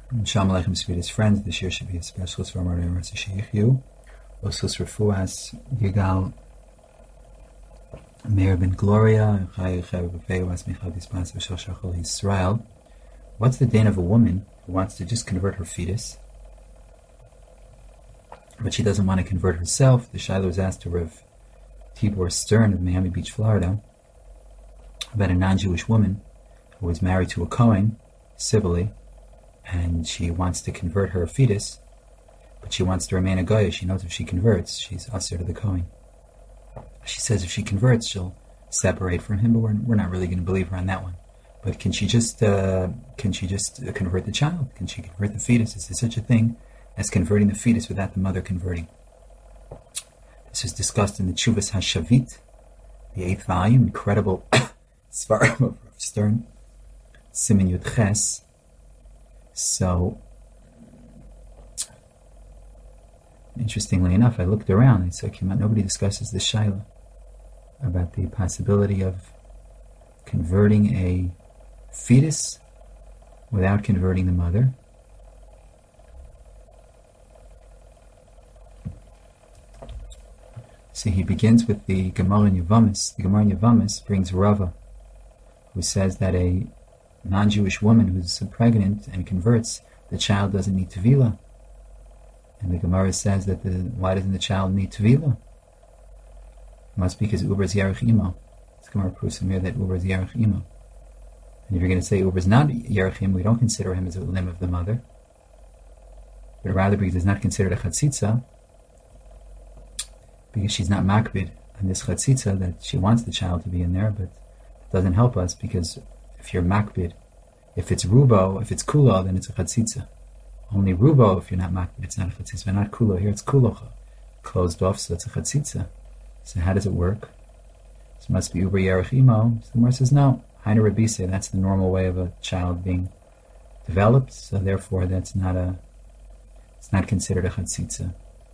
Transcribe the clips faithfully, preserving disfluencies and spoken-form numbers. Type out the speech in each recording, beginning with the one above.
Shalom Aleichem, sweetest friends. This year should be a specialist for Amar Yom Sheikh You. Osus Refuas Yigal Meir Ben Gloria Chay Chay B'Pei Was Michal Dispas V'Shal Shachol Yisrael. What's the din of a woman who wants to just convert her fetus, but she doesn't want to convert herself? The Shiloh was asked to Rav Tibor Stern of Miami Beach, Florida, about a non-Jewish woman who was married to a Kohen civilly, and she wants to convert her fetus, but she wants to remain a Goya. She knows if she converts, she's usher to the Kohen. She says if she converts, she'll separate from him, but we're, we're not really going to believe her on that one. But can she just uh, can she just uh, convert the child? Can she convert the fetus? Is there such a thing as converting the fetus without the mother converting? This is discussed in the Tshuvas HaShavit, the eighth volume, incredible Svarim of Stern, Siman Yud Ches. So, interestingly enough, I looked around and saw nobody discusses the Shaila about the possibility of converting a fetus without converting the mother. So he begins with the Gemara in Yavamis. The Gemara in Yavamis brings Rava, who says that a non-Jewish woman who's pregnant and converts, the child doesn't need Tevila. And the Gemara says that the why doesn't the child need Tevila? It must be because Uber is Yarech Imo. This Gemara proves from here that Uber is Yarech Imo. And if you're going to say Uber is not Yarech Imo, we don't consider him as a limb of the mother, but rather because it's not considered a Chatzitza, because she's not makbid on this Chatzitza, that she wants the child to be in there, but it doesn't help us because if you're makbid, if it's rubo, if it's kulo, then it's a chatzitza. Only rubo, if you're not makbid, it's not a chatzitza. But not kulo. Here it's kulocha, closed off, so it's a chatzitza. So how does it work? So it must be uber yarech imo. So the Gemara says no. Hainu Rabbi, that's the normal way of a child being developed. So therefore, that's not a. It's not considered a chatzitza.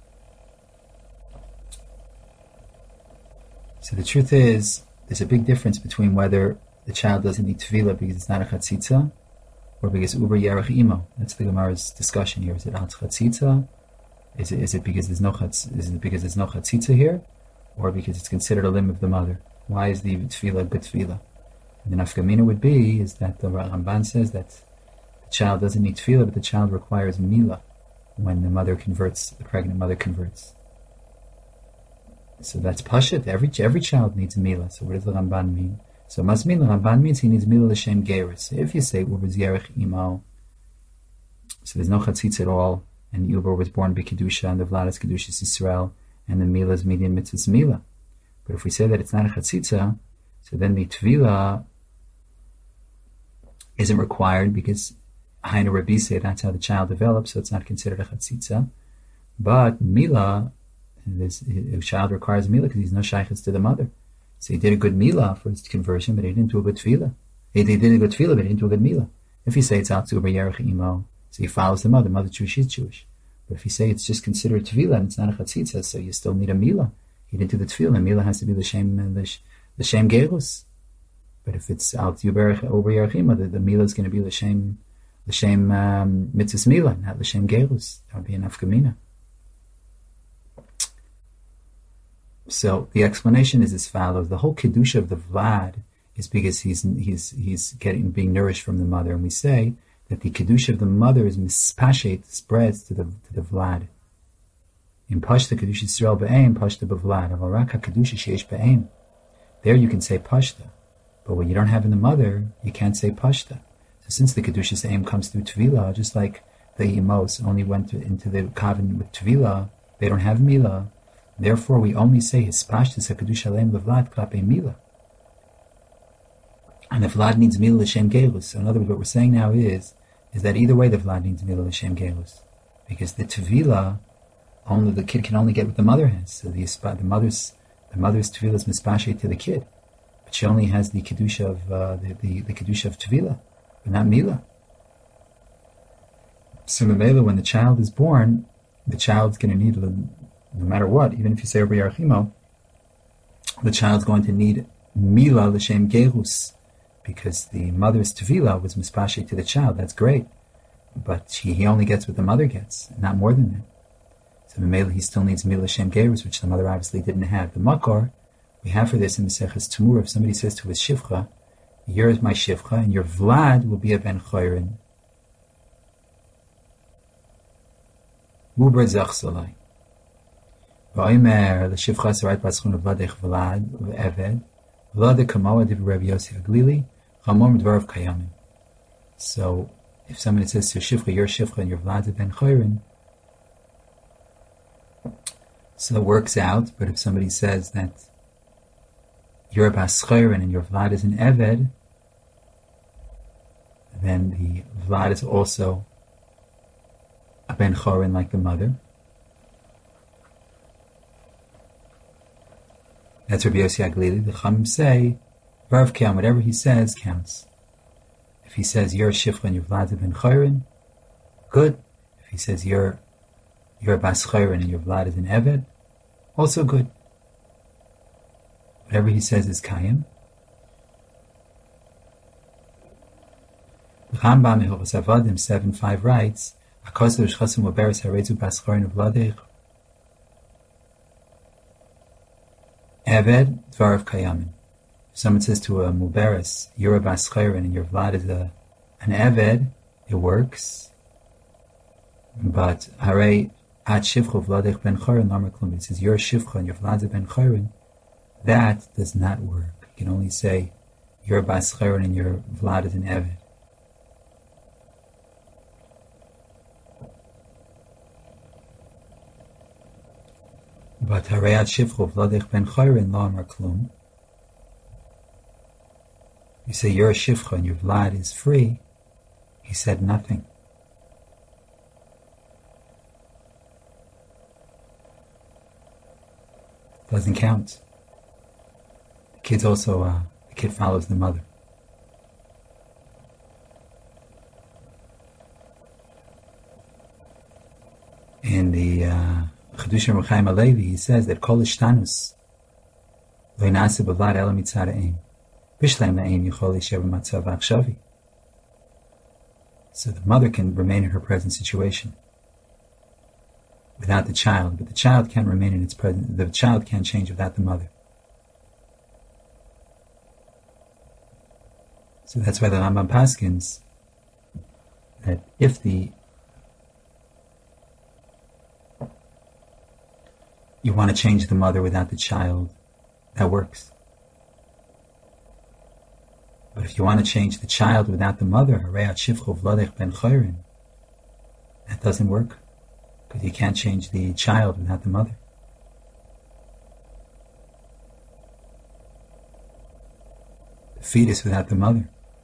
So the truth is, there's a big difference between whether the child doesn't need tefillah because it's not a chatzitza, or because uber yarech imo. That's the Gemara's discussion here. Is it al chatzitza? Is it is it because there's no chatz, is it because there's no chatzitza here, or because it's considered a limb of the mother? Why is the tefillah good tefillah? And the nafkamina would be is that the Ramban says that the child doesn't need tefillah, but the child requires mila when the mother converts, the pregnant mother converts. So that's pashut. Every every child needs mila. So what does the Ramban mean? So must mean the Ramban means he needs mila l'shem gerus. If you say Uber Zierech Imo, so there's no chatzitz at all, and Uber was born by kedusha, and the Vlad is kedushas Yisrael, and the mila is median mitzvahs mila. But if we say that it's not a chatzitza, so then the tvila isn't required because Hainu Rabbi say that's how the child develops, so it's not considered a chatzitza. But mila, this a child requires mila because he's no shaykhs to the mother. So he did a good milah for his conversion, but he didn't do a good tefillah. He did a good tefillah, but he didn't do a good milah. If you say it's out to Uber Yerech Imo, so he follows the mother, mother Jewish, he's Jewish. But if you say it's just considered tefillah and it's not a chatzitza, so you still need a milah. He didn't do the tefillah, and milah has to be the shem, the shem gerus. But if it's out to Uber Yerech Imo, the, the milah is going to be the shem, the shem um, mitzvahs milah, not the shem gerus. That would be an afkamina. So the explanation is as follows: the whole kedusha of the Vlad is because he's he's he's getting being nourished from the mother, and we say that the kedusha of the mother is mispashet, spreads to the to the Vlad. In pashta kedusha Yisrael be'ein, pashta b'Vlad. Aval kedusha sheish be'ein. There you can say pashta, but what you don't have in the mother, you can't say pashta. So since the kedusha aim comes through tvila, just like the imos only went to, into the covenant with tvila, they don't have milah. Therefore, we only say hispashtus hakadusha aleim levlad klape mila, and the vlad needs mila l'shem gelus. So, in other words, what we're saying now is is that either way, the vlad needs mila l'shem gelus, because the tevila only the kid can only get what the mother has. So the the mother's the mother's tevila is mispashet to the kid, but she only has the kedusha of uh, the, the the kedusha of tevila, but not mila. So, when the child is born, the child's going to need, no matter what, even if you say Rabbi Yarchimo, the child's going to need mila l'shem gerus, because the mother's tevila was mispashet to the child. That's great. but he, he only gets what the mother gets, not more than that. So Mamela, he still needs Mila Shem Gerus, which the mother obviously didn't have. The Makar, we have for this in Maseches Tamur, if somebody says to his Shivcha, you're my Shivcha, and your Vlad will be a Ben Chayrin. Muber Zachsalai. V'oimer, l'Shivcha Sarat Baschun Vladech Vlad, V'eved, Vlad Kamoa Div Rabbi Yossi Aglili, Chamor Dvarav Kayamim. So, if somebody says to Shivcha, you're Shivcha, and your Vlad is Ben Chayrin, so it works out. But if somebody says that you're a Bas Chayrin and your Vlad is an Eved, then the Vlad is also a Ben Chayrin like the mother. That's Rabbi Yossi Aglili. The Chachamim say, Varav Kayam, whatever he says counts. If he says you're a Shifcha and your Vlad is a Ben Chayrin, good. If he says you're you're a Bas Chayrin and your Vlad is an Eved, also good. Whatever he says is Kayim. The Rambam in Hilchos Avadim seven five writes, "Akosu v'shchasu muberes harezu Bas Chayrin v'ladech Eved dvarav Kayamim." If someone says to a muberes, "You're a Bas Chayrin and your Vlad is a an Eved," it works. But Harei At Shivcha Vladech Ben Chayrin Lamar Klum. It says you're a Shivcha and your Vlad Ben Chayrin. That does not work. You can only say you're a Bas Chayrin and your Vlad is an Eved. But Harei At Shivcha Vladech Ben Chayrin Lamar Klum. You say you're a Shivcha and your Vlad is free. He said nothing. Doesn't count. The kid's also, uh, the kid follows the mother. In the uh, Chedushim Rechaim Alevi, he says that Kol Ishtanus Lo Yinase B'Vad Ela Mitzad Ha'ein Bishleim La'ein Yichol Yishev B'Matzav Achshavi. So the mother can remain in her present situation without the child, but the child can't remain in its present. The child can't change without the mother. So that's why the Rambam paskins that if the you want to change the mother without the child, that works. But if you want to change the child without the mother, Harei At Shivcha Vladech Ben Chayrin, that doesn't work. Because you can't change the child without the mother. The fetus without the mother.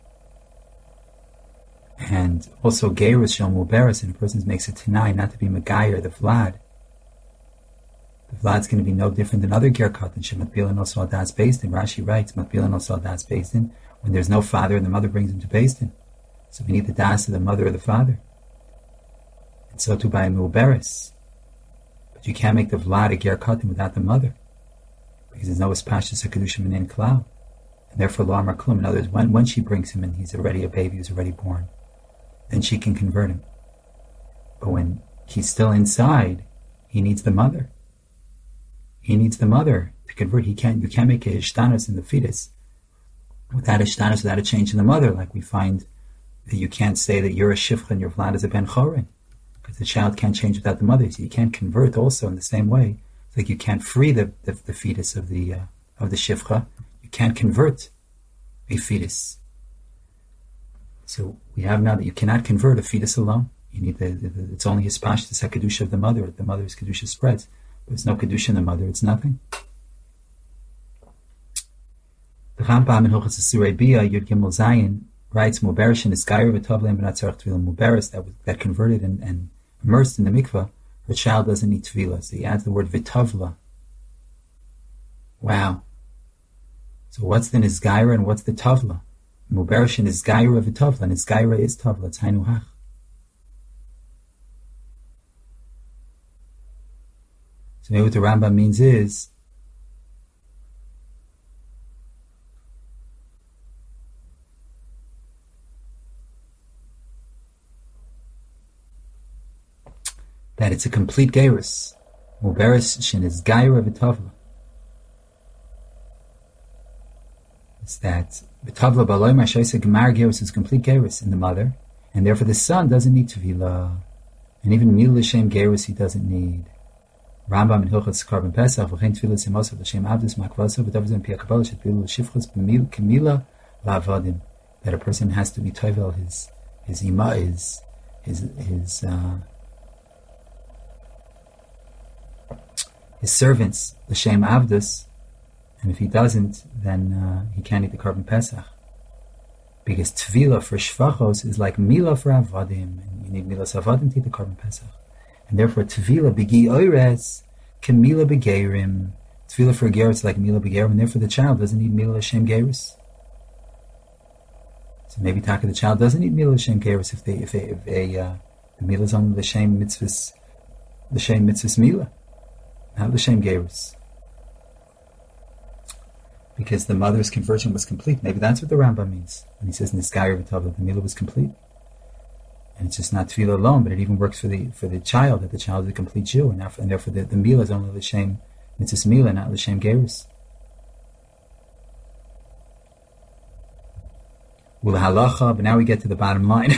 And also Geirus Shel Muberes, and a person makes a Tanai not to be Megayer, the Vlad. The Vlad's going to be no different than other Gerkat, and Shematbila no Saldas Beistin. Rashi writes, Matbila no Saldas Beistin, when there's no father and the mother brings him to Beistin. So we need the Das of the mother or the father. And so too by a Muberes. But you can't make the Vlad a Ger Katan without the mother. Because there's no Espashtus HaKadushim in Klal. And therefore, Lo Amar Klum. In other words, when, when she brings him and he's already a baby, he's already born, then she can convert him. But when he's still inside, he needs the mother. He needs the mother to convert. He can't, you can't make a Ishtanos in the fetus without a Ishtanos, without a change in the mother, like we find that you can't say that you're a Shifcha and your Vlad is a Ben Chorin. Because the child can't change without the mother. So you can't convert also in the same way. It's like you can't free the, the, the fetus of the uh, of the shivcha. You can't convert a fetus. So we have now that you cannot convert a fetus alone. You need the, the, the it's only hispash, the kedusha of the mother. The mother's kedusha spreads. But there's no kedusha in the mother. It's nothing. The Rambam in Hilchos Asurei Bia Yud Gimel Zayin writes Muberes and Iskayer v'Tovleim b'Natzarach Tefillah. Muberes that that converted and, and immersed in the mikvah, her child doesn't need tefillah. So he adds the word v'Tovla. Wow. So what's the Nizgaira and what's the Tovla? Muberes and Nizgaira v'Tovla. And Nizgaira is Tovla. It's Hainuhach. So maybe what the Rambam means is that it's a complete gerus. Muberes shin is gaira v'tavla. It's that v'tavla b'aloy ma'ashoyse gemar gerus is complete gerus in the mother, and therefore the son doesn't need tevila, and even mil l'shem gerus he doesn't need. Rambam in Hilchos Korban Pesach v'chein tefillas imosav l'shem avdus makvaso v'davzim pi hakabala shetfilu l'shifchus b'mil kemila la'avadim, that a person has to be tovel his his ima his his his uh, his servants l'shem avdus, and if he doesn't, then uh, he can't eat the Korban Pesach, because tefillah for shvachos is like mila for avadim, and you need milas avadim to eat the Korban Pesach. And therefore, tefillah b'gi oires can mila b'geirim. Tefillah for a ger is like mila b'geirim, and therefore the child doesn't need mila l'shem gerus. So maybe taka the child doesn't need mila l'shem gerus if they if they if a uh, the mila is only l'shem mitzvahs l'shem mitzvahs mila, not l'shem gerus, because the mother's conversion was complete. Maybe that's what the Rambam means when he says niskayir v'tavla, the mila was complete. And it's just not tefillah alone, but it even works for the for the child, that the child is a complete Jew, and, and therefore the, the mila is only l'shem mitzvahs mila, not l'shem gerus. Well, halacha, but now we get to the bottom line.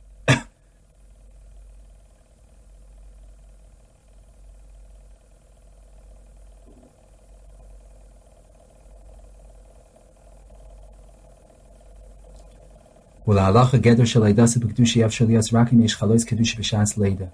Well, halacha gedor shel leidasa b'kedusha yav shel yas rakim yesh chalois kedusha b'shas leida.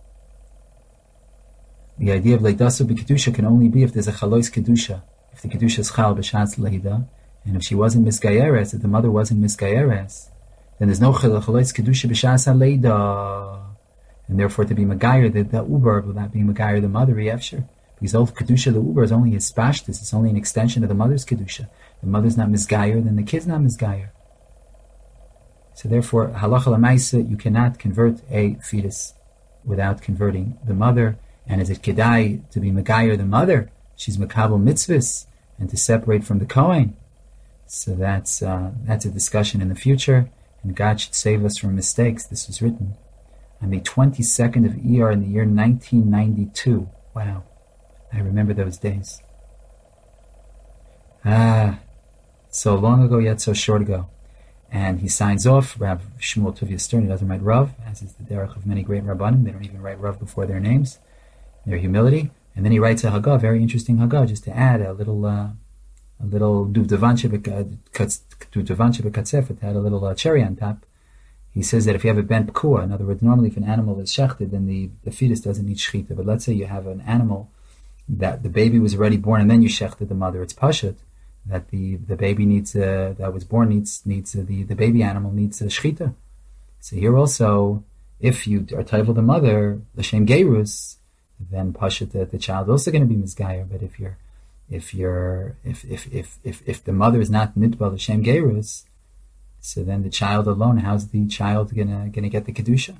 The idea of leidasa b'kedusha can only be if there's a chalois kedusha, if the kedusha is chal b'shas leida, and if she wasn't misgayeres, if the mother wasn't misgayeres, then there's no chalois kedusha b'shas leida, and therefore to be magayer the, the uber without being magayer the mother yefsher, because all kedusha the uber is only his spashtis, it's only an extension of the mother's kedusha. The mother's not misgayer, then the kid's not misgayer. So therefore, halacha l'maisa, you cannot convert a fetus without converting the mother. And is it kedai to be megayer the mother? She's makabel mitzvahs, and to separate from the Kohen. So that's uh, that's a discussion in the future, and God should save us from mistakes. This was written on the twenty-second of Iyar in the year nineteen ninety-two. Wow, I remember those days. Ah, so long ago yet so short ago. And he signs off, Rav Shmuel Tuvia Stern. He doesn't write Rav, as is the derech of many great Rabbanim. They don't even write Rav before their names, their humility. And then he writes a Haggah, very interesting Haggah, just to add a little, uh, a little duvdevanche b'katzef, to add a little uh, cherry on top. He says that if you have a ben pekua, in other words, normally if an animal is shechted, then the, the fetus doesn't need shechita. But let's say you have an animal that the baby was already born, and then you shechted the mother. It's pashut that the, the baby needs uh, that was born needs needs uh, the the baby animal needs a shechita. So here also, if you are tayvel the mother l'shem gerus, then pashut the, the child is also going to be misgayer. But if you're if you're if if if if, if the mother is not nitba l'shem gerus, so then the child alone, how's the child gonna gonna get the kedusha?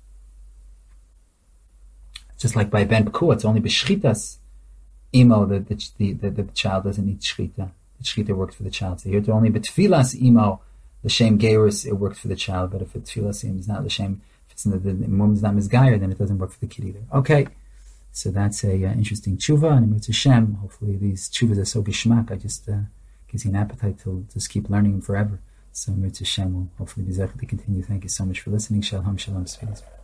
Just like by ben pekua, it's only b'shchitas imo that the the, the the child doesn't need shchita. The shchita works for the child. So here to only b'tfilas imo l'shem gerus, it works for the child. But if it's tfilas imo is not l'shem, if it's the, the mum is not misgayer, then it doesn't work for the kid either. Okay, so that's a uh, interesting tshuva, and it's a shem. Hopefully these tshuvas are so geshmak. I just uh, gives you an appetite to just keep learning them forever. So Mirza Shem will hopefully be able to continue. Thank you so much for listening. Shalom, shalom, shalom.